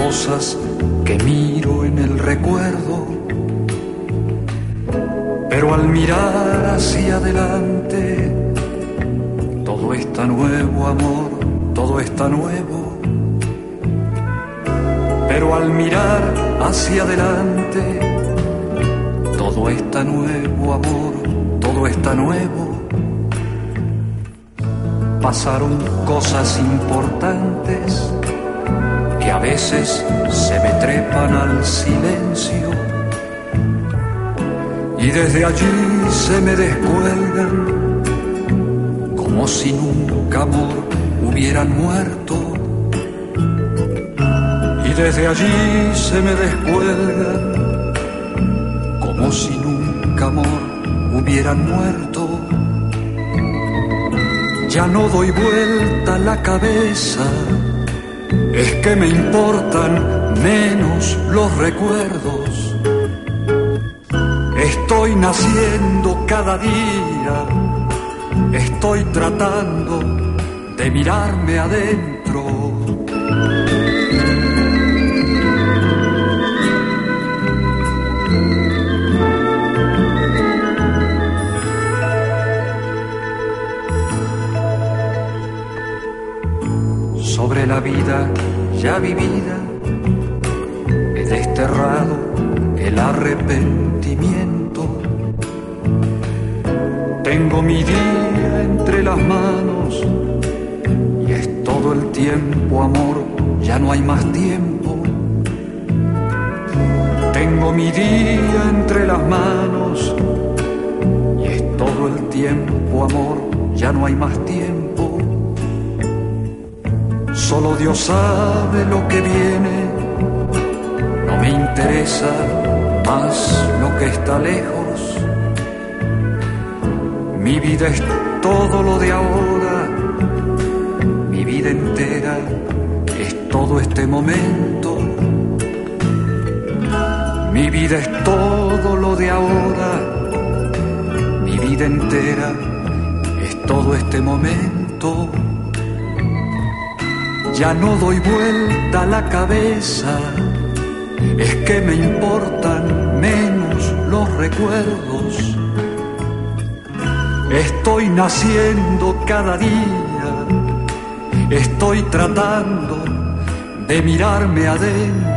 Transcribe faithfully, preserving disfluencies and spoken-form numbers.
cosas que miro en el recuerdo, pero al mirar hacia adelante, todo está nuevo, amor, todo está nuevo. Pero al mirar hacia adelante, todo está nuevo, amor, todo está nuevo. Pasaron cosas importantes que a veces se me trepan al silencio y desde allí se me descuelgan como si nunca, amor, hubieran muerto. Y desde allí se me descuelgan como si nunca, amor, hubieran muerto. Ya no doy vuelta la cabeza, es que me importan menos los recuerdos. Estoy naciendo cada día, estoy tratando de mirarme adentro. Sobre la vida ya vivida he desterrado el arrepentimiento. Tengo mi día entre las manos y es todo el tiempo, amor, ya no hay más tiempo. Tengo mi día entre las manos y es todo el tiempo, amor, ya no hay más tiempo. Solo Dios sabe lo que viene, no me interesa más lo que está lejos. Mi vida es todo lo de ahora, mi vida entera es todo este momento. Mi vida es todo lo de ahora, mi vida entera es todo este momento. Ya no doy vuelta la cabeza, es que me importan menos los recuerdos. Estoy naciendo cada día, estoy tratando de mirarme adentro.